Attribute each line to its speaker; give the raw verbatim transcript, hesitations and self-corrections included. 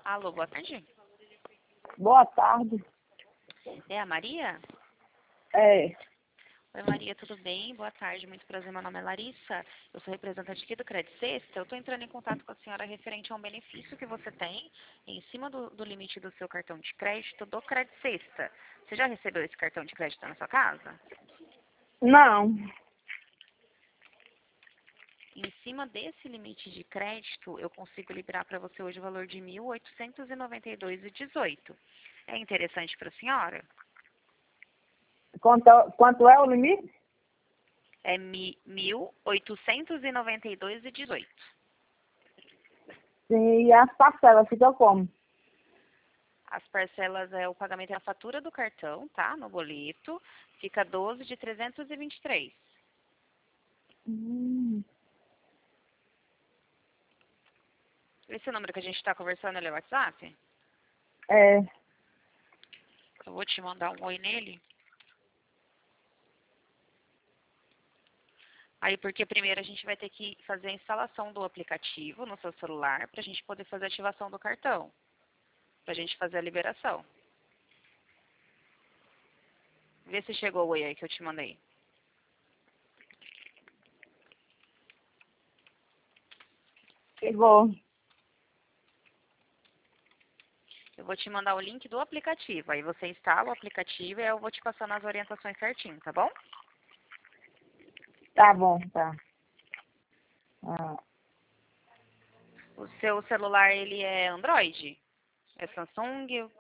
Speaker 1: Alô, boa tarde.
Speaker 2: Boa tarde.
Speaker 1: É a Maria?
Speaker 2: É,
Speaker 1: Oi, Maria, tudo bem? Boa tarde, muito prazer. Meu nome é Larissa. Eu sou representante aqui do Credit Sexta. Eu estou entrando em contato com a senhora referente a um benefício que você tem em cima do, do limite do seu cartão de crédito do Credit Sexta. Você já recebeu esse cartão de crédito na sua casa?
Speaker 2: não.
Speaker 1: Em cima desse limite de crédito, eu consigo liberar para você hoje o valor de mil oitocentos e noventa e dois reais e dezoito centavos. É interessante para a senhora?
Speaker 2: Quanto, quanto é o limite?
Speaker 1: É mil oitocentos e noventa e dois reais e dezoito centavos.
Speaker 2: Sim, e as parcelas ficam como?
Speaker 1: As parcelas é o pagamento da fatura do cartão, tá? No boleto. Fica doze de trezentos e vinte e três.
Speaker 2: Hum,
Speaker 1: Esse número que a gente está conversando ele é o WhatsApp?
Speaker 2: é,
Speaker 1: Eu vou te mandar um oi nele. Aí, porque primeiro a gente vai ter que fazer a instalação do aplicativo no seu celular para a gente poder fazer a ativação do cartão. Para a gente fazer a liberação. Vê se chegou o oi aí que eu te mandei.
Speaker 2: chegou.
Speaker 1: Eu vou te mandar o link do aplicativo. Aí você instala o aplicativo e eu vou te passando as orientações certinho, tá bom?
Speaker 2: Tá bom, tá. Ah,
Speaker 1: O seu celular, ele é Android? É Samsung?